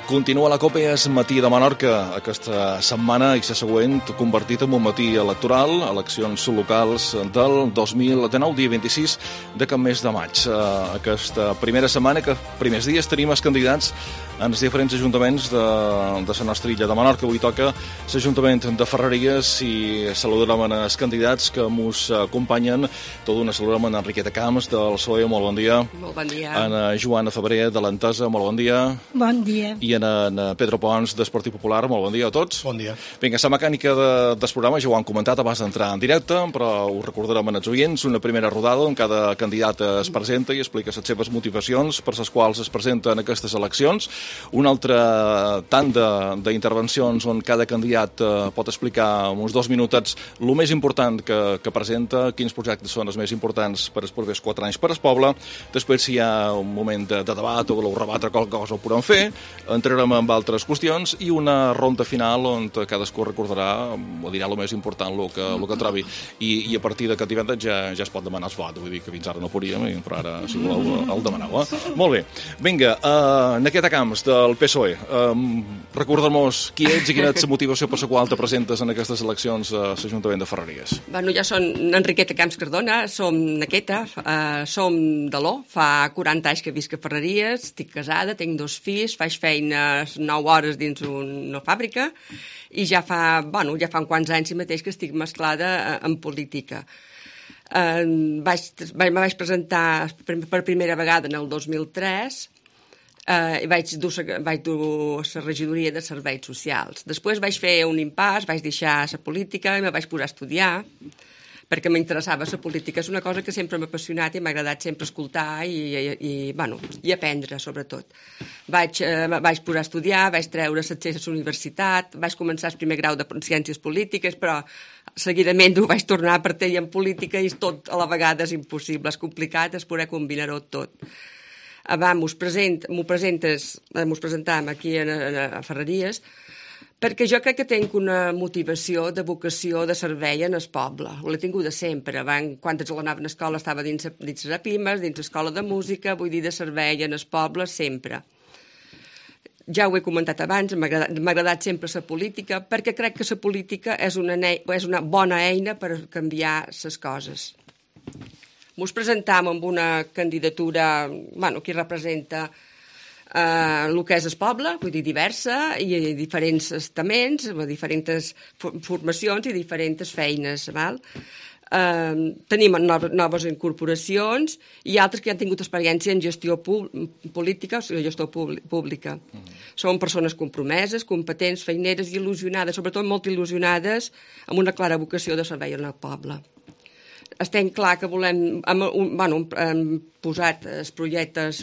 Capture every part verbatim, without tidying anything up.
Continua la Copa és matí de Menorca. Aquesta setmana i la següent convertit en un matí electoral, eleccions locals del dos mil dinou, dia vint-i-sis de cap mes de maig. Aquesta primera setmana, que primers dies tenim els candidats en els diferents ajuntaments de, de la nostra illa de Menorca. Avui toca l'Ajuntament de Ferreries i saludarem els candidats que ens acompanyen. Tot d'una saludarem en Enriqueta Camps del P S O E, molt bon dia. Molt bon dia. En Joana Febrer de l'Entesa, molt bon dia. Bon dia. I en, en Pedro Pons del Partit Popular, molt bon dia a tots. Bon dia. Vinga, la mecànica de, del programa ja ho han comentat abans d'entrar en directe, però ho recordarem als oients, una primera rodada on cada candidat es presenta i explica les seves motivacions per les quals es presenta en aquestes eleccions. Un altre tant d'intervencions on cada candidat eh, pot explicar en uns dos minutets el més important que, que presenta, quins projectes són els més importants per els propers quatre anys per al poble. Després, si hi ha un moment de, de debat o voleu rebatre qualque cosa, ho podem fer. Entrarem amb altres qüestions i una ronda final on cadascú recordarà o dirà el més important, el que, el que trobi. I, i a partir d'aquest divendres ja, ja es pot demanar el vot. Vull dir que fins ara no podíem, però ara, si voleu, el demaneu. Eh? Molt bé. Vinga, uh, Enriqueta Camps, del P S O E. Um, Recorda'm-nos qui ets i quina és la motivació per la qual te presentes en aquestes eleccions a l'Ajuntament de Ferreries. Bueno, jo som Enriqueta Camps Cardona, som nequeta, uh, som de l'O, fa quaranta anys que visc a Ferreries, estic casada, tinc dos fills, faig feines nou hores dins una fàbrica i ja fa, bueno, ja fa uns quants anys mateix que estic mesclada en política. Uh, vaig, vaig, me vaig presentar per, per primera vegada en el dos mil tres Uh, i vaig dur, vaig dur la regidoria de serveis socials. Després vaig fer un impàs, vaig deixar la política i me vaig posar a estudiar perquè m'interessava la política. És una cosa que sempre m'ha apassionat i m'ha agradat sempre escoltar i, i, i, bueno, i aprendre, sobretot. Vaig, uh, vaig posar a estudiar, vaig treure l'accés a la universitat, vaig començar el primer grau de ciències polítiques, però seguidament ho vaig tornar a partir en política i tot a la vegada és impossible, és complicat, és poder combinar-ho tot. Va, mos present, presentes, mos presentàvem aquí a, a, a Ferreries, perquè jo crec que tinc una motivació de vocació de servei en el poble. L'he tingut de sempre. Van, quan jo anava a l'escola estava dins, dins les apimes, dins l'escola de música, vull dir de servei en el poble sempre. Ja ho he comentat abans, m'ha agradat, m'ha agradat sempre la política, perquè crec que la política és una, és una bona eina per canviar les coses. Ens presentam amb una candidatura, bueno, que representa eh, el que és el poble, vull dir, diversa, i diferents estaments, diferents formacions i diferents feines, val? Eh, tenim noves incorporacions i altres que han tingut experiència en gestió política, o sigui, gestió pública. Mm-hmm. Són persones compromeses, competents, feineres i il·lusionades, sobretot molt il·lusionades, amb una clara vocació de servei al poble. Estem clar que volem, hem, bueno, hem posat els projectes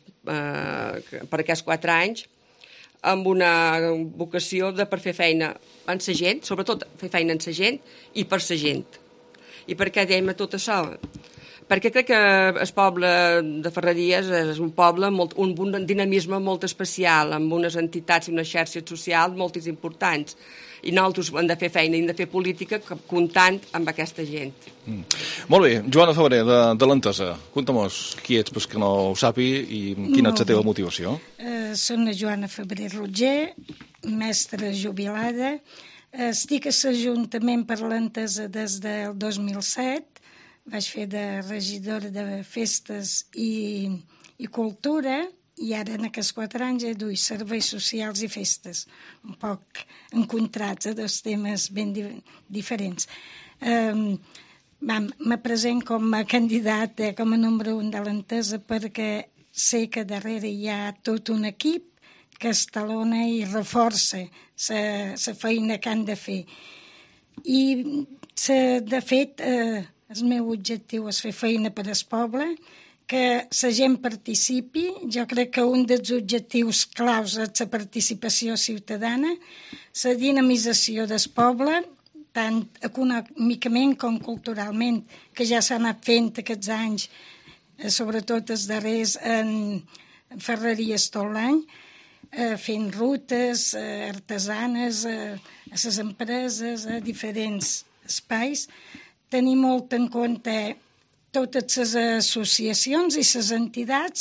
eh, per aquests quatre anys amb una vocació de per fer feina en la gent, sobretot fer feina en la gent i per la gent. I per què dèiem tot això? Perquè crec que el poble de Ferreries és un poble amb un, un dinamisme molt especial, amb unes entitats i unes xarxes socials molt importants. I nosaltres hem de fer feina i hem de fer política comptant amb aquesta gent. Mm. Molt bé. Joana Febrer, de, de l'Entesa, conta'm-nos qui ets, pues, que no ho sàpi, i quina és la teva motivació. Uh, Soc la Joana Febrer Roger, mestra jubilada. Uh, estic a l'Ajuntament per l'Entesa des del dos mil set. Vaig fer de regidora de festes i, i cultura, i ara en aquests quatre anys he duit serveis socials i festes, un poc encontrats a dos temes ben di diferents. Um, me present com a candidata, com a número un de l'Entesa, perquè sé que darrere hi ha tot un equip que estalona i reforça la feina que han de fer. I, se, de fet, eh, el meu objectiu és fer feina per al poble, que la gent participi. Jo crec que un dels objectius claus és la participació ciutadana, la dinamització del poble, tant econòmicament com culturalment, que ja s'ha anat fent aquests anys, sobretot els darrers en Ferreries tot l'any, fent rutes artesanes a les empreses, a diferents espais. Tenir molt en compte totes les associacions i les entitats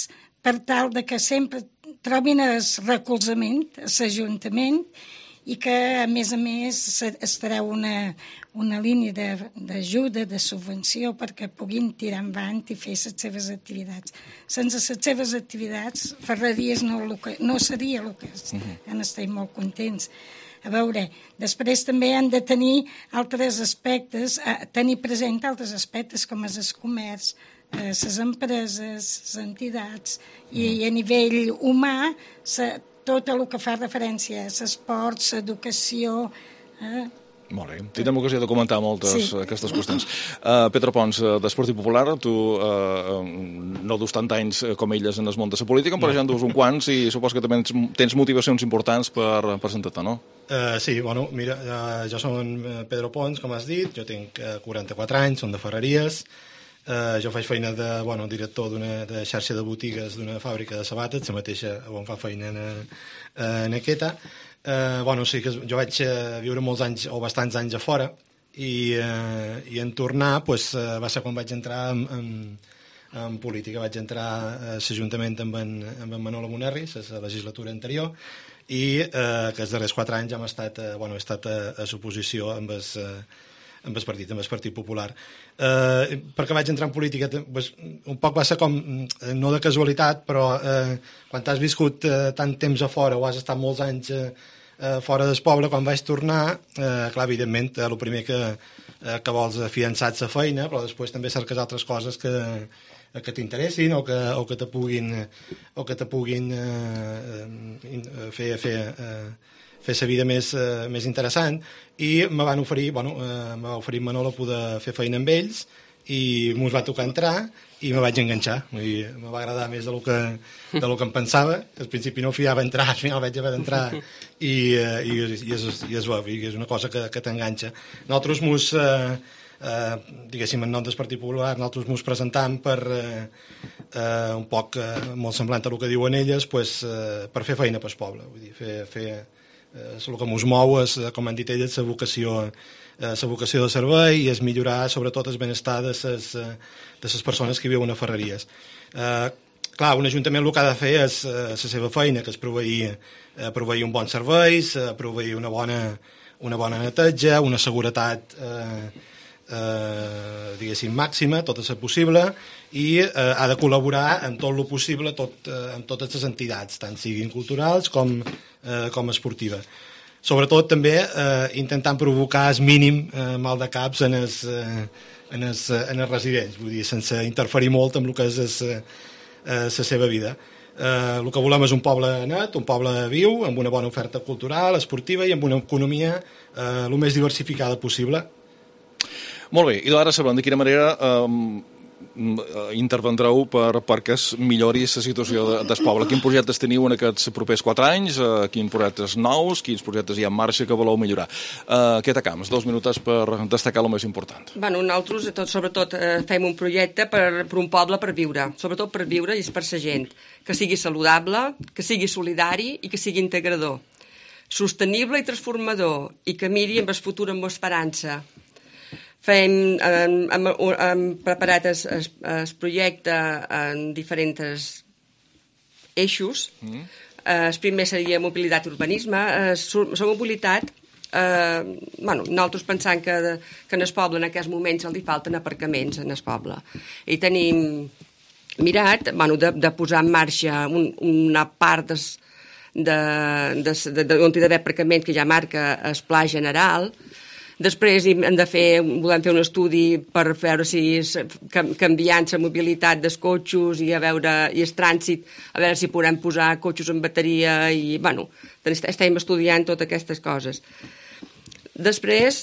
per tal de que sempre trobin el recolzament a l'Ajuntament i que, a més a més, es treu una, una línia d'ajuda, de, de subvenció, perquè puguin tirar endavant i fer les seves activitats. Sense les seves activitats, Ferreries no, no seria el que és. En estem molt contents. A veure, després també han de tenir altres aspectes, tenir present altres aspectes com és el comerç, les empreses, les entitats, i, i a nivell humà, sa, tot el que fa referència a l'esport, l'educació... Eh? Molt bé. Tindrem ocasió de comentar moltes sí. aquestes qüestions. Uh, Pedro Pons, uh, d'Esport i Popular, tu uh, no dus tant anys com elles en el món de la política, però no. ja en dus un quants i supos que també tens motivacions importants per presentar-te, no? Uh, sí, bueno, mira, uh, jo som Pedro Pons, com has dit, jo tinc uh, quaranta-quatre anys, som de Ferreries. Uh, jo faig feina de bueno, director d'una de xarxa de botigues d'una fàbrica de sabates, la mateixa on fa feina en, en aquesta. Uh, bueno, sí que jo vaig uh, viure molts anys o bastants anys a fora i, uh, i en tornar pues, uh, va ser quan vaig entrar en, en, en política. Vaig entrar a l'Ajuntament amb en, amb en Manolo Munerri, la legislatura anterior, i uh, que els darrers quatre anys hem estat, uh, bueno, he estat a, a l'oposició amb el... Uh, amb el partit, amb el Partit Popular. Eh, perquè vaig entrar en política, pues, un poc va ser com, no de casualitat, però eh, quan t'has viscut eh, tant temps a fora o has estat molts anys eh, eh, fora del poble, quan vaig tornar, eh, clar, evidentment, eh, el primer que, eh, que vols afiançar la feina, però després també cerques altres coses que, que t'interessin o que, o que te puguin, o que te puguin eh, fer... fer eh, fer la vida més, eh, més interessant, i me van oferir, bueno, eh, me va oferir Manolo poder fer feina amb ells, i mos va tocar entrar, i me vaig enganxar. I me va agradar més del que, de lo que em pensava. Al principi no fiava entrar, al final vaig haver d'entrar, i, eh, i, i, és, i és bo, i és una cosa que, que t'enganxa. Nosaltres mos... Eh, Uh, diguéssim, en nom del Partit Popular, nosaltres mos presentam per uh, uh, un poc uh, molt semblant a el que diuen elles, pues, uh, per fer feina pel poble, vull dir, fer, fer uh, el que mos mou és, com han dit elles, la vocació, uh, la vocació de servei, i és millorar sobretot el benestar de les uh, de les persones que viuen a Ferreries. Uh, clar, un ajuntament el que ha de fer és uh, la seva feina, que és proveir, uh, proveir un bon servei, uh, proveir una bona, una bona neteja, una seguretat uh, Eh, diguéssim màxima, tot és possible, i eh, ha de col·laborar en tot el possible tot, eh, amb totes les entitats, tant siguin culturals com, eh, com esportiva. Sobretot també eh, intentant provocar el mínim eh, mal de caps en els, eh, en els, en els residents, vull dir, sense interferir molt amb el que és la eh, seva vida. Eh, el que volem és un poble net, un poble viu, amb una bona oferta cultural, esportiva i amb una economia eh, el més diversificada possible. Molt bé, i ara sabrem de quina manera eh, intervendreu per, perquè es millori la situació de, del poble. Quins projectes teniu en aquests propers quatre anys, eh, quins projectes nous, quins projectes hi ha en marxa que voleu millorar. Eh, què t'acams? Dos minuts per destacar el més important. Bueno, nosaltres, tot, sobretot, eh, fem un projecte per, per un poble per viure, sobretot per viure i per la gent, que sigui saludable, que sigui solidari i que sigui integrador, sostenible i transformador, i que miri amb el futur amb esperança. Fem, hem, hem, hem preparat el, el, el projecte en diferents eixos. Mm. El primer seria mobilitat i urbanisme. La mobilitat, eh, bueno, nosaltres pensant que, que en el poble en aquests moments li falten aparcaments en el poble. I tenim mirat bueno, de, de posar en marxa un, una part des, de, de, de, de, on hi ha d'haver aparcaments que ja marca el pla general. Després hem de fer, volem fer un estudi per veure si és canviant la mobilitat dels cotxes i a veure i el trànsit, a veure si podem posar cotxes en bateria i, bueno, estem estudiant totes aquestes coses. Després,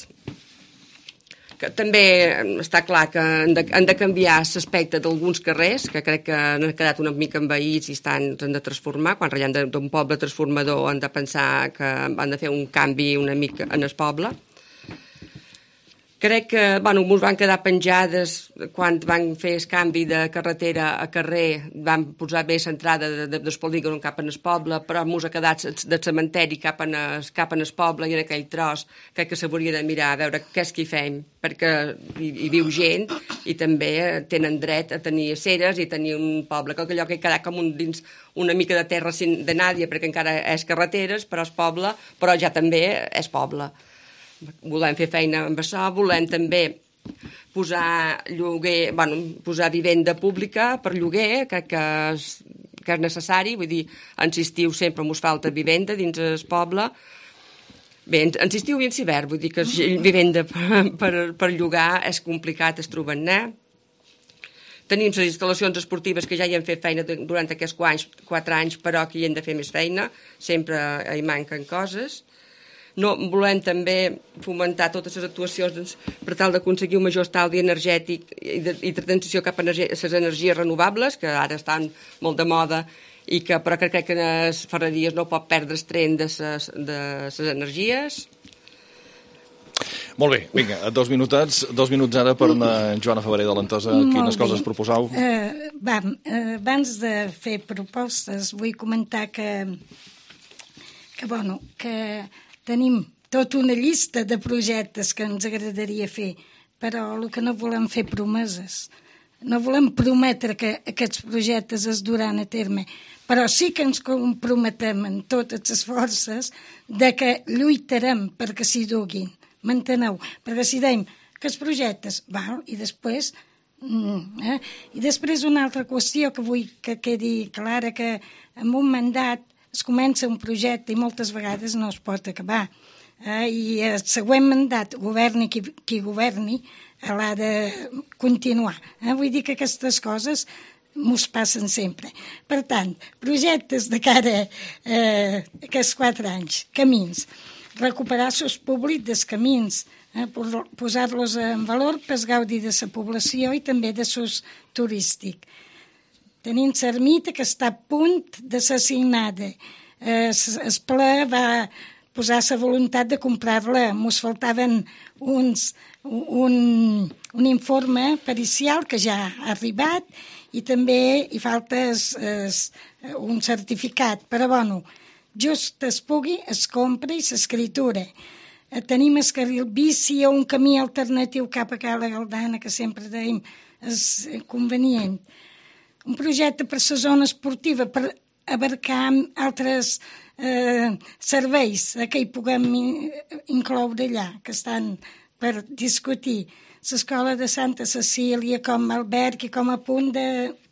que també està clar que han de, han de canviar l'aspecte d'alguns carrers, que crec que han quedat una mica envaïts i estan, han de transformar. Quan parlem d'un poble transformador han de pensar que han de fer un canvi una mica en el poble. Crec que, bueno, ens van quedar penjades quan van fer el canvi de carretera a carrer, van posar bé l'entrada de, de, del polígon cap en el poble, però ens ha quedat del cementeri cap en el, cap en el poble i en aquell tros. Crec que s'hauria de mirar a veure què és que hi fem, perquè hi, hi viu gent i també tenen dret a tenir aceres i tenir un poble. Crec que allò que ha quedat com un, dins una mica de terra de nàdia, perquè encara és carreteres, però és poble, però ja també és poble. Volem fer feina amb això, volem també posar lloguer, bueno, posar vivenda pública per lloguer, que, que, és, que és necessari, vull dir, en estiu sempre ens falta vivenda dins el poble. Bé, en estiu i en hivern, vull dir que vivenda per, per, per llogar és complicat, es troben, eh? Tenim les instal·lacions esportives que ja hi hem fet feina durant aquests quatre anys, però que hi hem de fer més feina, sempre hi manquen coses. No, volem també fomentar totes les actuacions doncs, per tal d'aconseguir un major estalvi energètic i de, i de transició cap a les energies renovables, que ara estan molt de moda, i que, però crec que les ferreries no pot perdre el tren de les de ses energies. Molt bé, vinga, dos minutets, dos minuts ara per una Joana Favaré de l'Entosa. Quines coses proposau? Uh, va, uh, abans de fer propostes, vull comentar que, que, bueno, que tenim tota una llista de projectes que ens agradaria fer, però el que no volem fer promeses. No volem prometre que aquests projectes es duran a terme, però sí que ens comprometem en totes les forces de que lluitarem perquè s'hi duguin. M'enteneu? Perquè si dèiem que els projectes, val, i després... Eh? I després una altra qüestió que vull que quedi clara, que en un mandat es comença un projecte i moltes vegades no es pot acabar. Eh? I el següent mandat, governi qui, qui governi, l'ha de continuar. Eh? Vull dir que aquestes coses mos passen sempre. Per tant, projectes de cara eh, a aquests quatre anys, camins, recuperar l'ús públic dels camins, eh, posar-los en valor per gaudir de la població i també de l'ús turístic. Tenim l'ermita que està a punt de ser assignada. Eh, el ple va posar la voluntat de comprar-la. Ens faltaven uns, un, un informe pericial que ja ha arribat i també hi falta es, es, un certificat. Però, bueno, just es pugui, es compra i s'escritura. Eh, tenim el carril bici o un camí alternatiu cap a Cala Galdana, que sempre dèiem és convenient. Un projecte per la zona esportiva, per abarcar altres eh, serveis eh, que hi puguem incloure allà, que estan per discutir. L'escola de Santa Cecília com a alberg i com a punt de,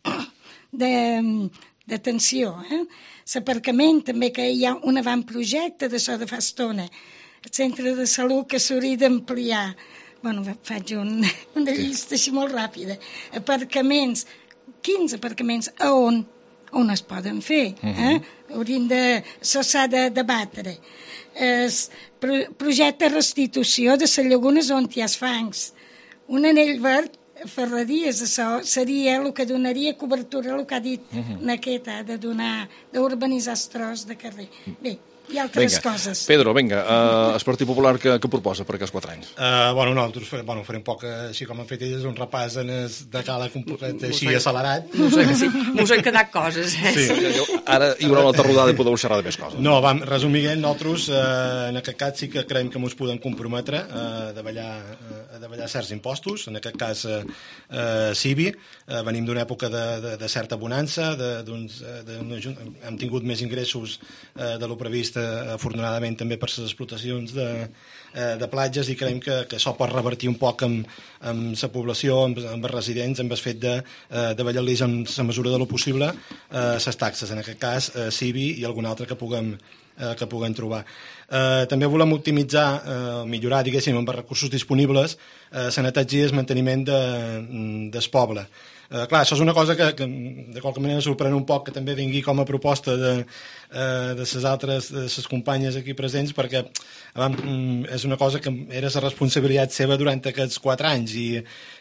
de, d'atenció. Eh? L'aparcament també, que hi ha un avantprojecte d'això de fa estona. El centre de salut que s'hauria d'ampliar. Bueno, faig un, una llista així molt ràpida. Aparcaments, quinze aparcaments, a on? On es poden fer? Eh? Uh-huh. Hauríem de... Això s'ha de debatre. El pro, projecte de restitució de les llagunes on hi ha fangs. Un anell verd, ferreries, això seria el que donaria cobertura al que ha dit uh-huh. aquest, ha de donar, d'urbanitzar els tros de carrer. Bé, i altres venga. Coses. Pedro, vinga, uh, el Partit Popular que, que proposa per aquests quatre anys? Uh, bueno, nosaltres farem, bueno, farem poc, així com han fet elles, un repàs en es, de cada complet així accelerat. Mos han, sí, mos han quedat coses, eh? Sí. Jo, ara hi haurà una altra rodada i podeu xerrar de més coses. No, vam, resumint, nosaltres uh, en aquest cas sí que creiem que ens podem comprometre uh, a davallar, uh, a davallar certs impostos, en aquest cas uh, uh, C I B I, uh, venim d'una època de, de, de certa bonança, de, d'uns, de, hem tingut més ingressos uh, de lo previst afortunadament també per les explotacions de, de platges i creiem que, que això pot revertir un poc amb, amb la població, amb, amb els residents, amb el fet de, de ballar-los en la mesura de lo possible les eh, taxes, en aquest cas eh, C I B I i algun altre que puguem, eh, que puguem trobar. Eh, també volem optimitzar, eh, millorar, diguéssim, amb els recursos disponibles eh, la neteja i el manteniment de, del poble. Uh, clar, això és una cosa que, que de qualque manera sorprèn un poc que també vingui com a proposta de, uh, de ses altres, de ses companyes aquí presents, perquè um, és una cosa que era la responsabilitat seva durant aquests quatre anys i,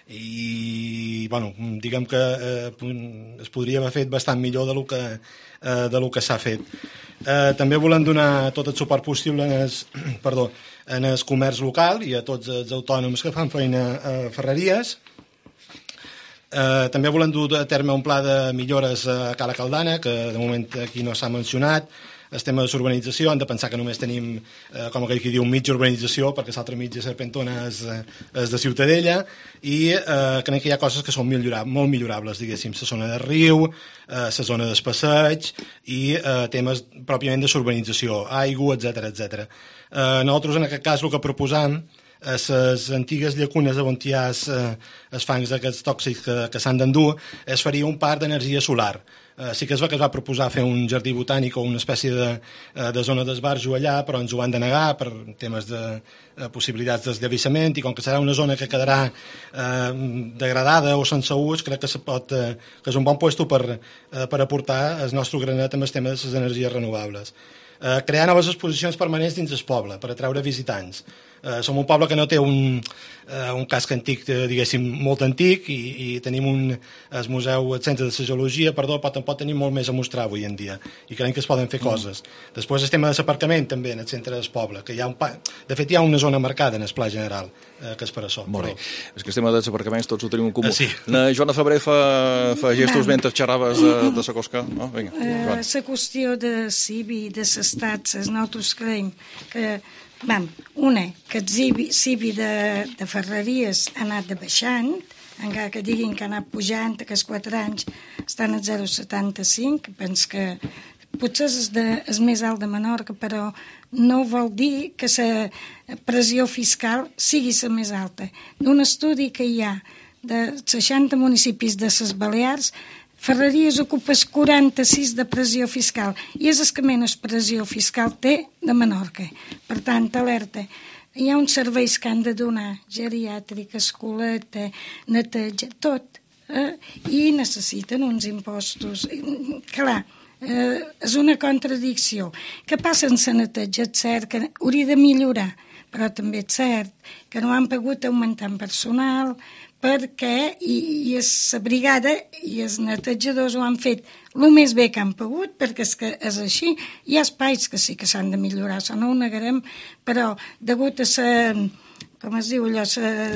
i bueno, diguem que uh, es podria haver fet bastant millor de lo que, uh, de lo que s'ha fet. Eh, també volem donar tot el suport possible en el, perdó, en el comerç local i a tots els autònoms que fan feina a ferreries. Eh, també volem dur a terme un pla de millores a Cala Caldana, que de moment aquí no s'ha mencionat. El tema de l'urbanització, hem de pensar que només tenim, eh, com aquell que diu, mitja urbanització, perquè l'altra mitja Serpentona és, és de Ciutadella, i eh, crec que hi ha coses que són millorables, molt millorables, diguéssim, la zona de riu, eh, la zona del passeig i eh, temes pròpiament de l'urbanització, aigua, etcètera, etcètera. Eh, nosaltres, en aquest cas, el que proposam a les antigues llacunes on hi ha els fangs d'aquests tòxics que, que s'han d'endur, es faria un parc d'energia solar. Uh, sí que es va que es va proposar fer un jardí botànic o una espècie de, uh, de zona d'esbarjo allà, però ens ho van denegar per temes de uh, possibilitats d'esllavissament, i com que serà una zona que quedarà uh, degradada o sense ús, crec que, se pot, uh, que és un bon puesto per, uh, per aportar el nostre granet amb el tema de les energies renovables. Uh, crear noves exposicions permanents dins el poble per atraure visitants. Uh, som un poble que no té un, uh, un casc antic, diguéssim, molt antic, i, i tenim un, el museu, el centre de la geologia, perdó, però tampoc tenim molt més a mostrar avui en dia, i creiem que es poden fer coses. Mm. Després el tema de l'aparcament també en el centre del poble, que hi ha un pa... de fet hi ha una zona marcada en el pla general, uh, que és per això. Molt bé. Però... És que el tema dels aparcaments tots ho tenim en comú. Uh, sí. Na Joana Febrer fa, fa gestos mentre xerraves uh, de la cosca. No? Vinga, la uh, qüestió de C I B I, de les taxes, nosaltres creiem que Vam, una, que el C I B I de, de Ferreries ha anat de baixant, encara que diguin que ha anat pujant, que els quatre anys estan a zero coma setanta-cinc, penso que potser és, de, és més alt de Menorca, però no vol dir que la pressió fiscal sigui la més alta. D'un estudi que hi ha de seixanta municipis de les Balears, Ferreries ocupa el quaranta-sis de pressió fiscal i és el que menys pressió fiscal té de Menorca. Per tant, alerta, hi ha uns serveis que han de donar, geriàtrica, escoleta, neteja, tot, eh? I necessiten uns impostos. Clar, eh, és una contradicció. Què passa amb la neteja? És cert que hauria de millorar, però també és cert que no han pogut augmentar en personal, perquè i, i la brigada i els netejadors ho han fet el més bé que han pogut, perquè és que és així. Hi ha espais que sí que s'han de millorar, això no ho negarem, però degut a la, com es diu allò,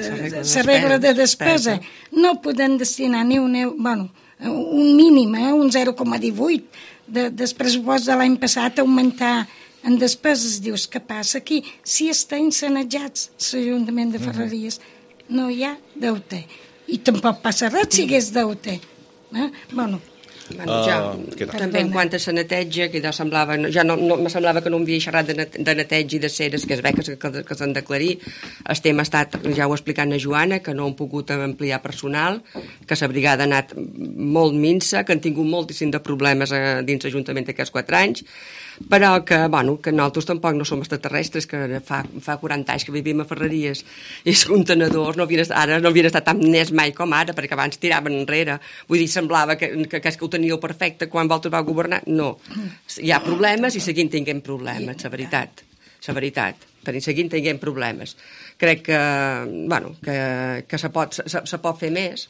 la regla de despesa, no poden destinar ni un, bueno, un mínim, eh, un zero coma divuit de, del pressupost de l'any passat a augmentar en despeses. Dius, què passa aquí? Si estan sanejats l'Ajuntament de Ferreries, no hi ha deute. I tampoc passa res si hagués deute. Eh? Bueno, Bueno, ja, uh, també en quant a la neteja, que ja semblava, ja no, no, me semblava que no em havia xerrat de, net, de neteja i de ceres, que es ve que, que, que s'han d'aclarir. El tema ha estat, ja ho ha explicat na Joana, que no han pogut ampliar personal, que la brigada ha anat molt minsa, que han tingut moltíssim de problemes a, dins l'Ajuntament aquests quatre anys, però que, bueno, que nosaltres tampoc no som extraterrestres, que fa, fa quaranta anys que vivim a Ferreries i els contenedors no havien, ara no havien estat tan nets mai com ara, perquè abans tiraven enrere. Vull dir, semblava que, que, que ho teníeu perfecte quan vosaltres vau governar. No, hi ha problemes i seguim tenint problemes, la veritat, la veritat, per seguim tenint problemes. Crec que, bueno, que, que se, pot, se, se pot fer més,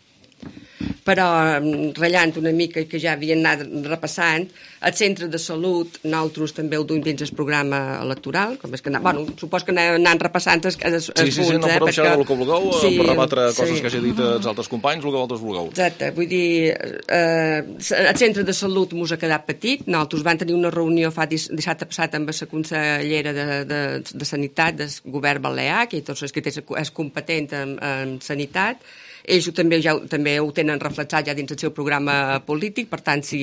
però ratllant una mica, que ja havien anat repassant, el centre de salut, nosaltres també el duim dins el programa electoral, com és que, bueno, supos que anant repassant els, els, els sí, sí, punts, sí, no podem xerrar del que vulgueu, sí, per rebatre coses sí. que hagi dit els altres companys, el que vosaltres vulgueu. Exacte, vull dir, eh, el centre de salut mos ha quedat petit, nosaltres vam tenir una reunió fa dissabte passat amb la consellera de, de, de Sanitat del govern balear, que tots els que és competent en, en sanitat. Ells ho, també, ja, també ho tenen reflexat ja dins el seu programa polític, per tant, si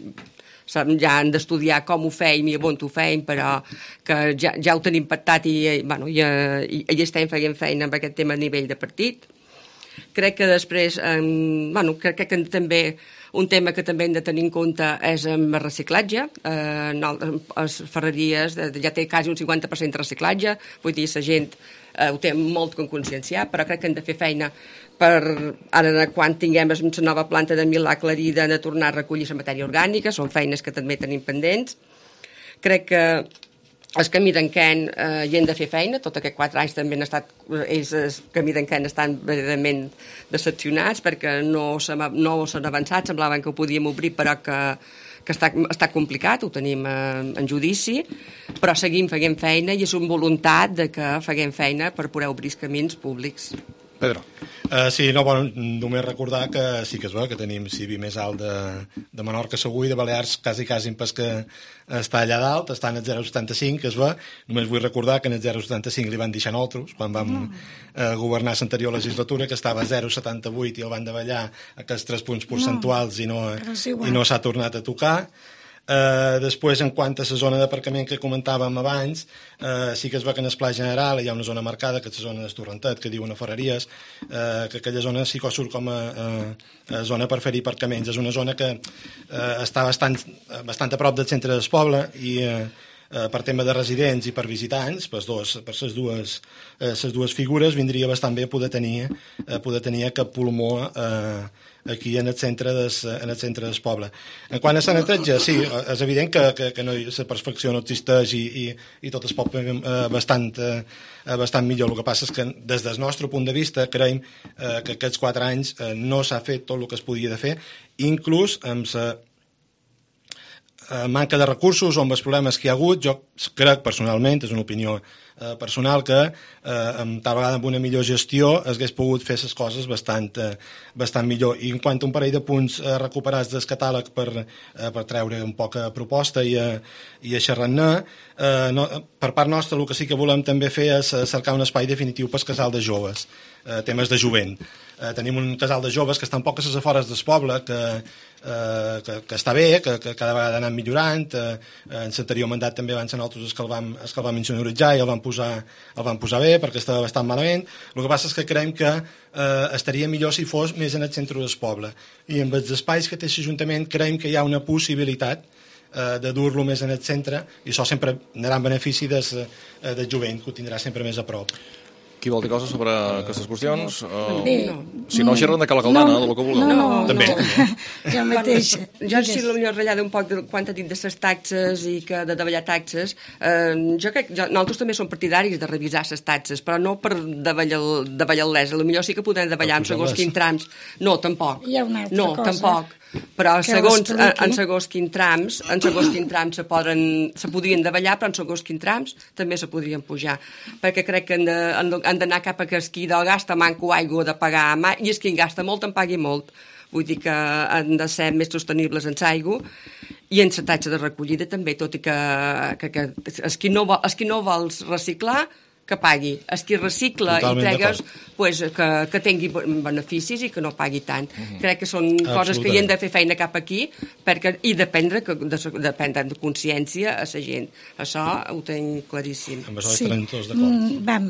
ja han d'estudiar com ho feim i on ho feim, però que ja, ja ho tenim pactat i, bueno, i, i, i estem fent feina amb aquest tema a nivell de partit. Crec que després, eh, bueno, crec, crec que també un tema que també hem de tenir en compte és amb el reciclatge. Eh, no, les ferreries ja té quasi un cinquanta per cent de reciclatge, vull dir, la gent eh, ho té molt com conscienciar, però crec que hem de fer feina per, ara quan tinguem la nova planta de Milà aclarida, de tornar a recollir la matèria orgànica, són feines que també tenim pendents. Crec que el camí d'Enquén eh, hi hem de fer feina, tot aquests quatre anys també han estat, ells, el camí d'Enquén estan verdaderament decepcionats perquè no s'han no avançat, semblaven que ho podíem obrir però que, que està, està complicat, ho tenim eh, en judici, però seguim fent feina i és una voluntat de que faguem feina per poder obrir els camins públics. Pedro. Uh, sí, no, bueno, només recordar que sí que es veu que tenim C I B I més alt de, de Menorca segur i de Balears quasi quasi en pas que està allà dalt, està en el zero coma setanta-cinc, que es va. Només vull recordar que en el zero coma setanta-cinc li van deixar nosaltres, quan vam uh, governar l'anterior legislatura, que estava a zero coma setanta-vuit i el van davallar aquests tres punts percentuals no, i no, sí, i no s'ha tornat a tocar. Uh, després, en quant a la zona d'aparcament que comentàvem abans, uh, sí que es va que en el Pla General hi ha una zona marcada, que és la zona d'Estorrentet, que diuen a Ferreries, uh, que aquella zona sí que surt com a, a, a zona per fer-hi aparcaments. És una zona que uh, està bastant, bastant a prop del centre del poble i uh, uh, per tema de residents i per visitants, per les dues, uh, dues figures, vindria bastant bé poder tenir, uh, poder tenir aquest pulmó uh, aquí en el centre des, en el centre del poble. En quant a sanatratge, sí, és evident que, que, que no, la perfecció no existeix i, i, i tot es pot fer eh, bastant, eh, bastant millor. El que passa és que des del nostre punt de vista creiem eh, que aquests quatre anys eh, no s'ha fet tot el que es podia de fer, inclús amb la eh, manca de recursos o amb els problemes que hi ha hagut. Jo crec personalment, és una opinió eh, personal, que eh, amb, tal vegada amb una millor gestió es hagués pogut fer les coses bastant, eh, bastant millor. I en quant a un parell de punts eh, recuperats del catàleg per, eh, per treure un poc a proposta i a, i a xerrar-ne, eh, no, per part nostra el que sí que volem també fer és cercar un espai definitiu per al casal de joves, eh, temes de jovent. Eh, tenim un casal de joves que està un poc a les afores del poble, que, eh, que, que està bé, que, que cada vegada ha anat millorant. Eh, en l'anterior mandat també van ser nosaltres els que el vam, els que el vam insonoritzar i el vam, posar, el vam posar bé perquè estava bastant malament. El que passa és que creiem que eh, estaria millor si fos més en el centre del poble. I amb els espais que té l'Ajuntament creiem que hi ha una possibilitat eh, de dur-lo més en el centre i això sempre anirà en benefici des, eh, del jovent, que ho tindrà sempre més a prop. Qui vol dir coses sobre aquestes qüestions? Uh, Bé, si no, xerren de Cala Caldana, no, del que vulgueu. No, no, també. No. Jo mateixa. Jo sí potser ratllada un poc de quan ha dit de les taxes i que de davallar taxes. Eh, jo crec que nosaltres també som partidaris de revisar les taxes, però no per davallar-les. Potser sí que podem davallar en segons quins trams. No, tampoc. Hi ha una altra no, cosa. tampoc. Però Que segons, en, l'expliqui. en segons quins trams, en segons quins trams se, poden, se podrien davallar, però en segons quins trams també se podrien pujar. Perquè crec que han de, han d'anar cap a que qui de gasta manco aigua de pagar mà, i és qui en gasta molt en pagui molt. Vull dir que han de ser més sostenibles en l'aigua i en la taxa de recollida també, tot i que, que, que els qui no vol, els qui no vols reciclar que pagui. Els qui recicla Totalment i tregues pues, que, que tingui beneficis i que no pagui tant. Uh-huh. Crec que són coses que hi hem de fer feina cap aquí perquè, i dependre, que, de, dependre de consciència a la gent. Això ho tenc claríssim. Amb això Sí. estarem tots d'acord. Mm, vam,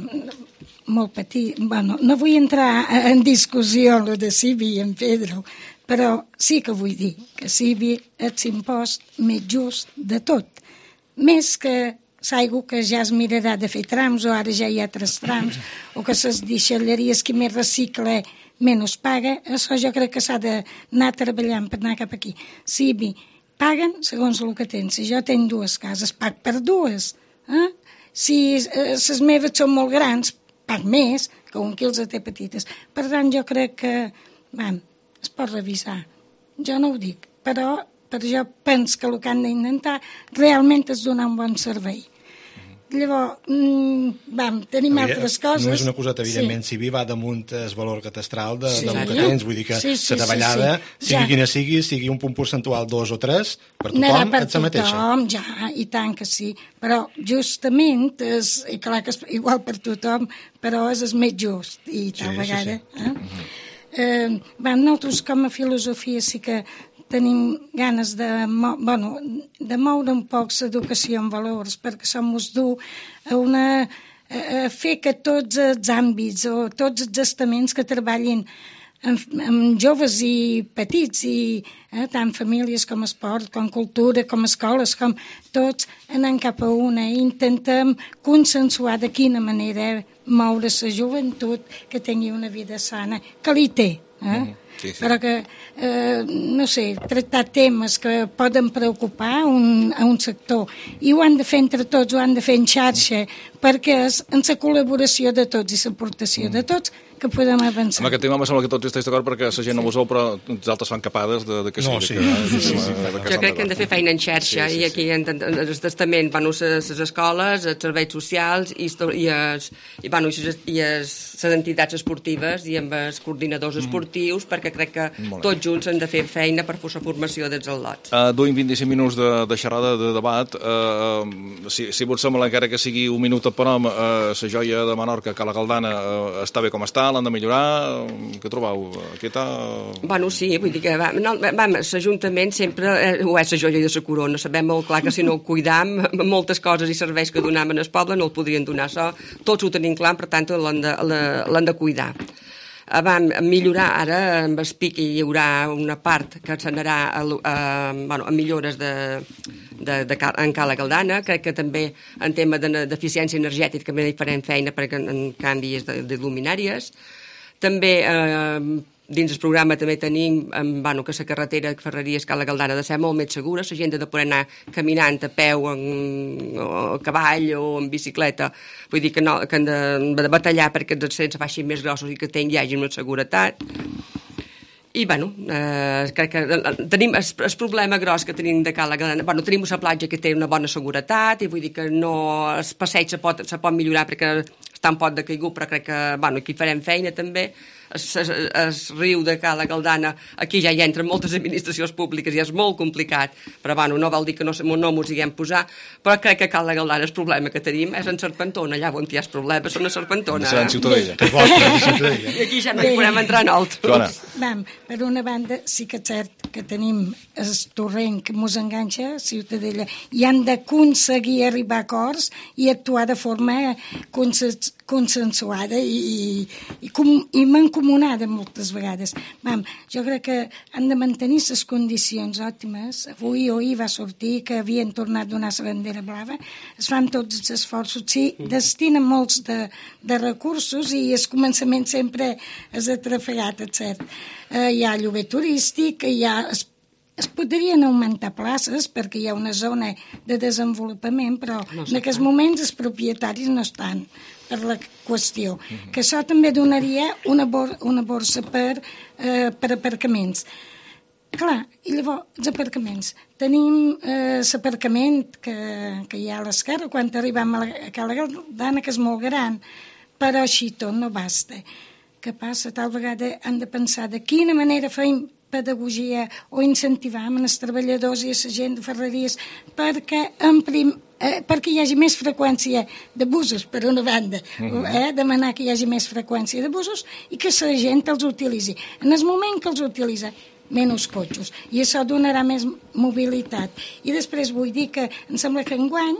molt petit. Bueno, no vull entrar en discussió amb lo de C I B I i en Pedro, però sí que vull dir que C I B I és l'impost més just de tot. Més que l'aigua que ja es mirarà de fer trams, o ara ja hi ha tres trams, o que les deixalleries qui més recicla menys paga. Això jo crec que s'ha d'anar treballant per anar cap aquí. C I B I paguen segons el que tens. Si jo tenc dues cases, pago per dues. Eh? Si les eh, meves són molt grans, pago més, que un qui els té petites. Per tant, jo crec que vam, es pot revisar. Jo no ho dic, però, però jo penso que el que han d'intentar realment és donar un bon servei. Llavors, mm, vam, tenim Evident, altres coses. No és una coseta, evidentment, Sí. C I B I va damunt el valor catastral de, Sí. de lo que tens, vull dir que Sí, sí, la davallada, sí, sí. sigui Ja. quina sigui, sigui un punt percentual, dos o tres, per Anarà tothom, per és la mateixa. tothom, ja, i tant que sí. Però justament, és, i clar que és igual per tothom, però és el més just, i tal Sí, sí, vegada. sí. Eh? Eh, va, nosaltres com a filosofia sí que tenim ganes de, mo bueno, de moure un poc l'educació en valors, perquè som us dur a, una, a fer que tots els àmbits o tots els estaments que treballin amb, amb joves i petits, i eh, tant famílies com esport, com cultura, com escoles, com tots anant cap a una, i intentem consensuar de quina manera moure la joventut que tingui una vida sana, que li té. Eh? Mm. sí, sí. però que, eh, no sé, tractar temes que poden preocupar un, a un sector, i ho han de fer entre tots, ho han de fer en xarxa, perquè és en la col·laboració de tots i l'aportació mm. de tots que podem avançar. Amb aquest tema em sembla que tots esteu d'acord perquè la gent no ho veu, però els altres fan capades de, de que no, sí. sí, Que, sí, sí, sí. Jo crec que hem de fer feina en xarxa, sí, sí, sí. I aquí en, en el testament van les escoles, els serveis socials i, i, es, i, bueno, i es, les entitats esportives i amb els coordinadors mm. esportius, perquè crec que tots junts han de fer feina per fer la formació dels al·lots. Uh, duim vint-i-cinc minuts de, de xerrada, de debat. Uh, si, si vos sembla, encara que sigui un minut per home, uh, la joia de Menorca, Cala Galdana, uh, està bé com està, l'han de millorar, què trobeu? Aquesta... Bueno, sí, vull dir que no, l'Ajuntament sempre eh, ho és la joia de la corona, sabem molt clar que si no ho cuidam, moltes coses i serveis que donam al poble no el podrien donar, això tots ho tenim clar, per tant l'han de, l'han de cuidar. Vam millorar, ara amb el PIC hi haurà una part que s'anarà a, a, bueno, a millores de, de, de, en Cala Galdana, crec que també en tema d'eficiència energètica també hi farem feina perquè en, en canvis de, de luminàries. També eh, dins el programa també tenim eh, bueno, que la carretera Ferreries Cala Galdana ha de ser molt més segura, la gent ha de poder anar caminant a peu, en, o a cavall o en bicicleta, vull dir que, no, que han de, de batallar perquè els accents facin més grossos i que hi hagi més seguretat. I, bueno, eh, crec que tenim el, el problema gros que tenim de Cala Galdana, bueno, tenim una platja que té una bona seguretat i vull dir que no, el passeig se pot, se pot millorar perquè està un pot de caigut, però crec que, bueno, aquí farem feina també. El riu de Cala Galdana, aquí ja hi entren moltes administracions públiques i és molt complicat, però bueno, no vol dir que no, no m'ho siguem posar, però crec que Cala Galdana el problema que tenim és en Serpentona, allà on hi ha problemes són a Serpentona. Serà en Ciutadella. I aquí ja no hi podem entrar en alt. Vam, per una banda, sí que és cert que tenim el torrent que mos enganxa a Ciutadella i han d'aconseguir arribar a acords i actuar de forma consensuada i, i, i, i mancomunada moltes vegades. Vam, jo crec que han de mantenir les condicions òptimes. Avui o ahir va sortir que havien tornat a donar la bandera blava. Es fan tots els esforços. Sí, destinen molts de, de recursos i el començament sempre és atrafegat, és cert. Eh, hi ha lloguer turístic, hi ha... Es, es podrien augmentar places perquè hi ha una zona de desenvolupament, però no en aquests moments els propietaris no estan per la qüestió. Uh-huh. Que això també donaria una, bor una borsa per, eh, per aparcaments. Clar, i llavors, els aparcaments. Tenim eh, l'aparcament que, que hi ha a l'esquerra quan arribem a, la, a Cala Galdana, que és molt gran, però així tot no basta. Què passa? Tal vegada han de pensar de quina manera fem pedagogia o incentivam els treballadors i a la gent de Ferreries perquè, en prim, eh, perquè hi hagi més freqüència de busos, per una banda, uh-huh. eh, demanar que hi hagi més freqüència de busos i que la gent els utilitzi. En el moment que els utilitza, menys cotxes, i això donarà més mobilitat. I després vull dir que em sembla que enguany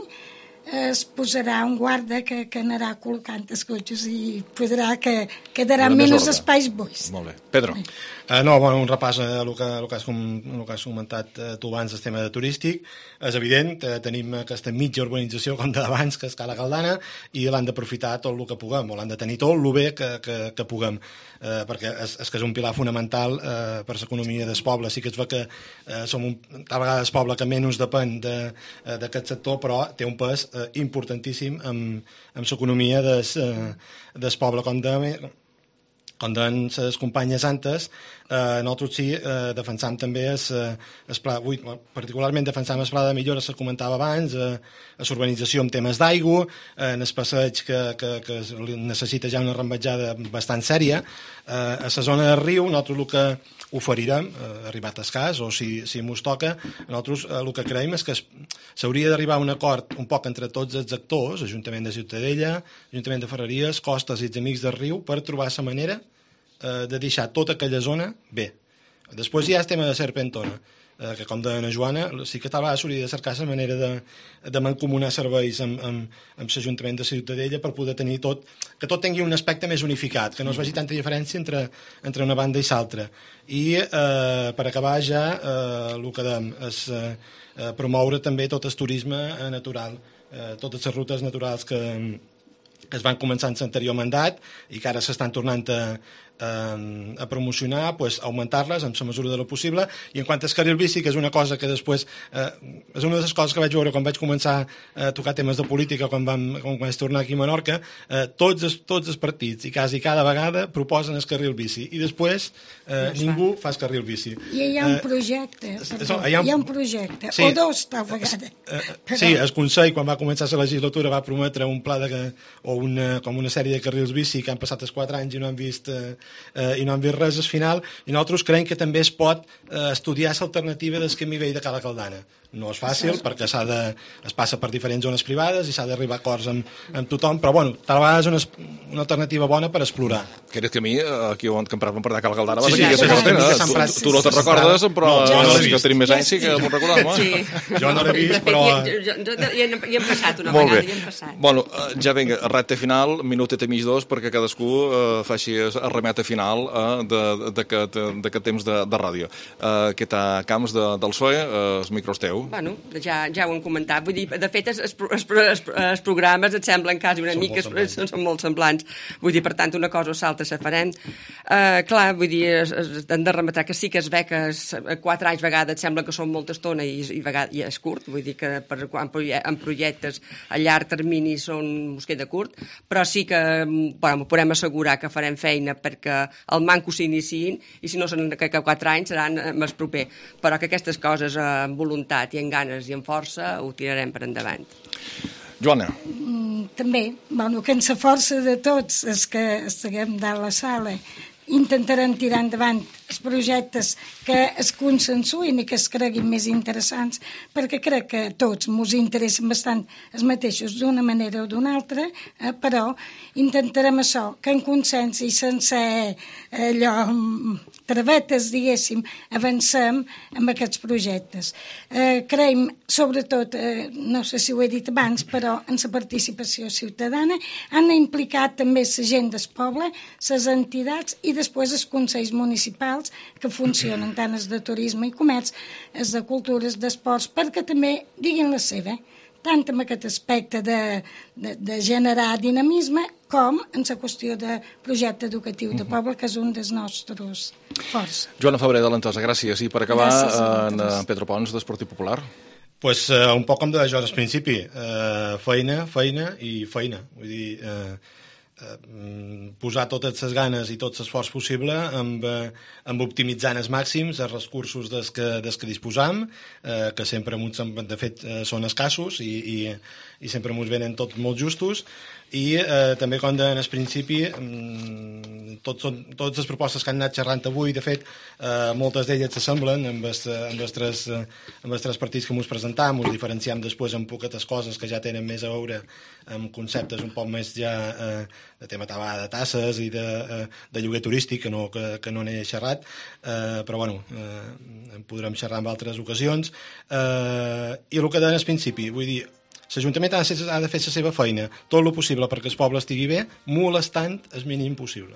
es posarà un guarda que, que anarà col·locant els cotxes i podrà que quedarà menys espais buits. Molt bé. Pedro. Uh, no, bueno, un repàs a el que, el que, has, com, el que has comentat uh, tu abans, el tema de turístic. És evident, uh, tenim aquesta mitja urbanització, com d'abans, que és Cala Galdana, i l'han d'aprofitar tot el que puguem, o l'han de tenir tot el bé que, que, que puguem, uh, perquè és, és que és un pilar fonamental uh, per l'economia del poble. Sí que es ve que uh, som un, tal vegada el poble que menys depèn d'aquest de, uh, sector, però té un pes uh, importantíssim amb, amb l'economia del, uh, del poble, com de... com deien les companyes antes, eh, nosaltres sí eh, defensam també el, el pla, ui, particularment defensam el pla de millora que comentava abans, eh, l'urbanització amb temes d'aigua, eh, en el passeig que, que, que necessita ja una rembetjada bastant sèria. Eh, a la zona del riu, nosaltres el que oferirem, eh, arribat el cas, o si, si mos toca, nosaltres eh, el que creiem és que s'hauria d'arribar a un acord un poc entre tots els actors, Ajuntament de Ciutadella, Ajuntament de Ferreries, Costes i els Amics del Riu, per trobar la manera eh, de deixar tota aquella zona bé. Després hi ha el tema de Serpentona, eh, que com deia Joana, sí que tal vegada s'hauria de cercar la manera de, de mancomunar serveis amb, amb, amb l'Ajuntament de Ciutadella per poder tenir tot, que tot tingui un aspecte més unificat, que no es vegi tanta diferència entre, entre una banda i l'altra. I eh, per acabar ja, eh, el que dèiem és eh, promoure també tot el turisme natural, eh, totes les rutes naturals que, que es van començar en l'anterior mandat i que ara s'estan tornant a, eh, a promocionar, pues, augmentar-les en la mesura de lo possible. I en quant al carril bici, que és una cosa que després eh, és una de les coses que vaig veure quan vaig començar a tocar temes de política, quan, vam, quan vaig tornar aquí a Menorca, eh, tots, els, tots els partits i quasi cada vegada proposen el carril bici i després eh, no ningú fa el carril bici. I hi ha un projecte, eh, perdó, hi ha un projecte, sí, o dos tal vegada. Eh, però... Sí, el Consell, quan va començar la legislatura, va prometre un pla de, o una, com una sèrie de carrils bici que han passat els quatre anys i no han vist, eh, eh, i no han vist res al final, i nosaltres creiem que també es pot eh, estudiar l'alternativa del camí vell de Cala Caldana. No és fàcil, perquè s'ha de, es passa per diferents zones privades i s'ha d'arribar a acords amb, amb tothom, però bueno, tal vegada és una, una alternativa bona per explorar. Aquest camí, aquí on compràvem per allà a Cala Caldana, sí, sí, sí, sí, sí, tu, tu no te'n recordes, però no, no els que tenim més anys sí que m'ho recordem. Sí. Jo no l'he vist, però... Hi hem passat una Molt vegada, bé. hi hem passat. Bueno, ja vinga, recte final, minutet i mig dos, perquè cadascú eh, faci el remeta final eh, d'aquest temps de, de ràdio. Eh, que t'ha camps de, del P S O E, eh, els micros teu. Bueno, ja, ja ho hem comentat. Vull dir, de fet, els, els, els, els programes et semblen quasi una mica, són, són molt semblants. Vull dir, per tant, una cosa o l'altra se farem. Uh, clar, vull dir, es, es, hem de remetre que sí que es ve que es, quatre anys vegada et sembla que són molta estona i, i, vegada, i és curt. Vull dir que per, quan, en projectes a llarg termini són us queda curt, però sí que bueno, podem assegurar que farem feina perquè el manco s'iniciïn i si no són que, que quatre anys seran més proper. Però que aquestes coses amb voluntat i amb ganes i amb força ho tirarem per endavant. Joana. Mm, també, bueno, que en la força de tots els que estiguem dalt la sala intentarem tirar endavant els projectes que es consensuïn i que es creguin més interessants, perquè crec que a tots ens interessen bastant els mateixos d'una manera o d'una altra, eh, però intentarem això, que en consens i sense allò travetes, diguéssim, avancem amb aquests projectes. Eh, creiem, sobretot, eh, no sé si ho he dit abans, però en la participació ciutadana han implicat també la gent del poble, les entitats i després els consells municipals que funcionen tant els de turisme i comerç, els de cultures, d'esports, perquè també diguin la seva, tant en aquest aspecte de, de, de generar dinamisme com en la qüestió de projecte educatiu de poble, que és un dels nostres forts. Joana Febrer de l'Entosa, gràcies. I per acabar, en, en Pedro Pons, d'Esportiu Popular. Pues uh, un poc com de jo al principi, uh, feina, feina i feina. Vull dir, uh, posar totes les ganes i tot l'esforç possible amb, amb optimitzant els màxims els recursos des que, des que disposam, eh, que sempre, de fet, són escassos i, i, i sempre ens venen tots molt justos. I eh, també, com deien al principi, tots, són, totes les propostes que han anat xerrant avui, de fet, eh, moltes d'elles s'assemblen amb, els, amb, els tres, amb els tres partits que ens presentam, ens diferenciem després amb poquetes coses que ja tenen més a veure amb conceptes un poc més ja eh, de tema de tasses i de, eh, de lloguer turístic, que no, que, que no n'he xerrat, eh, però bueno, eh, en podrem xerrar en altres ocasions. Eh, I el que deien al principi, vull dir, l'Ajuntament ha de fer la seva feina, tot el possible perquè el poble estigui bé, molestant el mínim possible.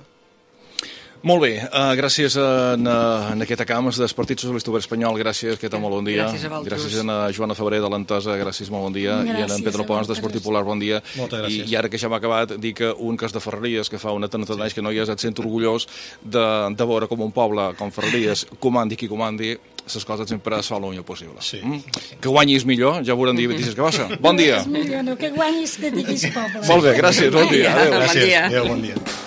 Molt bé, uh, gràcies a, a, a aquest Camps del Partit Socialista Obrer Espanyol, gràcies, que tal, molt bon dia. Gràcies a vosaltres. Gràcies a Joana Febrer de l'Entosa, gràcies, molt bon dia. Gràcies, i a en Pedro Pons d'Esportiu Popular, bon dia. Moltes gràcies. I, I ara que ja m'ha acabat, dir que un cas de Ferreries, que fa una trenta d'anys sí. que no hi és, et sento orgullós de, de veure com un poble com Ferreries, comandi qui comandi, les coses sempre es fa el millor possible. Sí. Mm? Que guanyis millor, ja veurem dir betises que passa. Bon dia. No, que guanyis que diguis poble. Molt bé, gràcies, bon dia. Adéu. Gràcies, Bon dia. adéu, bon dia.